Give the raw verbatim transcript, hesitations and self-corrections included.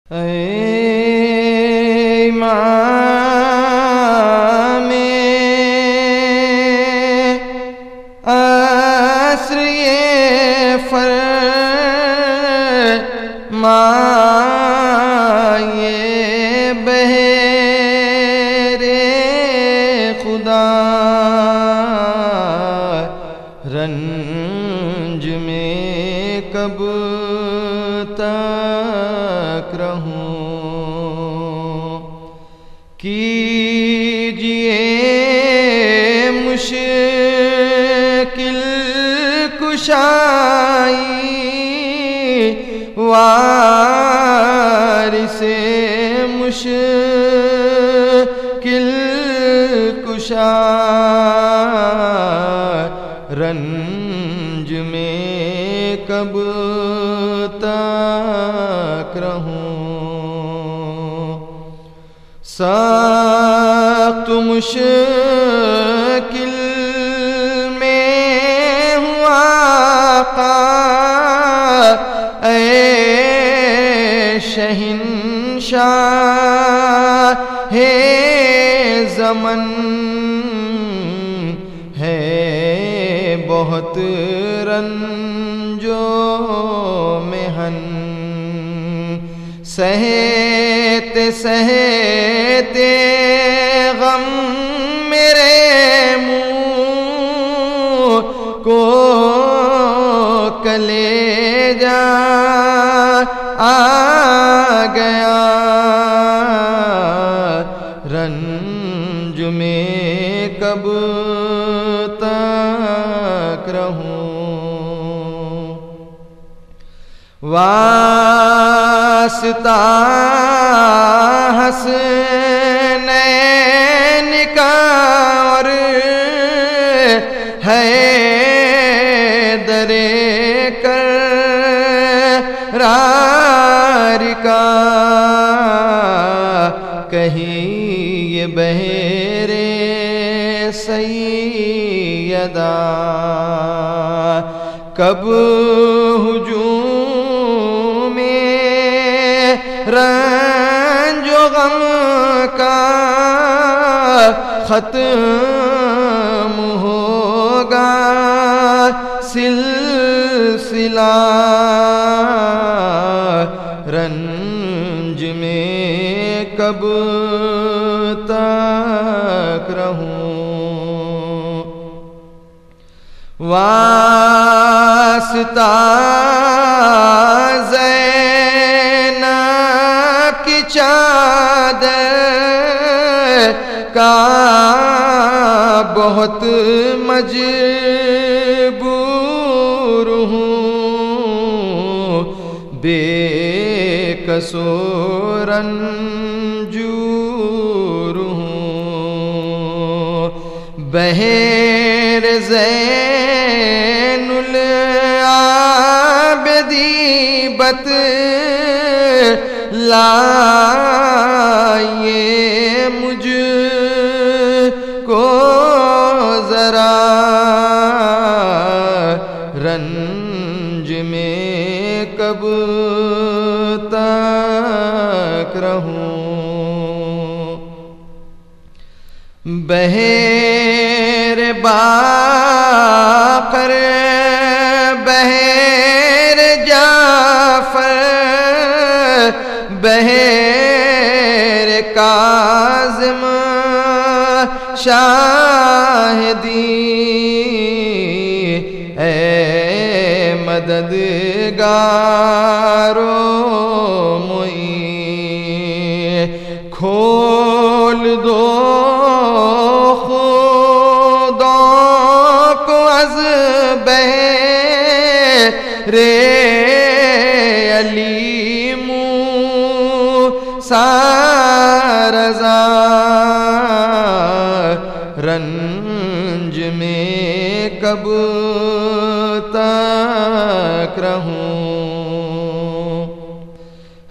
اے امام عصر یہ فرمائے بہر خدا، رنج میں کب تک رہوں، کیجئے مشکل کشائی وارث مشکل کشا، رنج میں کب تک رہوں، سخت مشکل میں ہوں آقا، اے شہنشاہ زمن، ہے بہت رنج و محن، سہتے سہتے غم میرے منہ کو کلیجہ آ گیا، رنج میں کب تک رہوں، واسطہ حسنین کا اور حیدر کرار کا، کہیں یہ بہر سیدہ کب ہجوم میں رنج و غم کا ختم ہوگا سلسلہ، رنج میں کب تک رہوں، واسطہ زینب کی چادر کا بہت مجبور ہوں، بے کس و رنجور ہوں، بہر زین العابدی بت لائیے مجھ کو ذرا، رنج میں کب تک رہوں، بہر باقر بہر جعفر بہر کاظم شاہدی، اے مددگار و معین، کھول دو خدا کو از بہر علی موسیٰ رضا، رنج میں کب تک رہوں،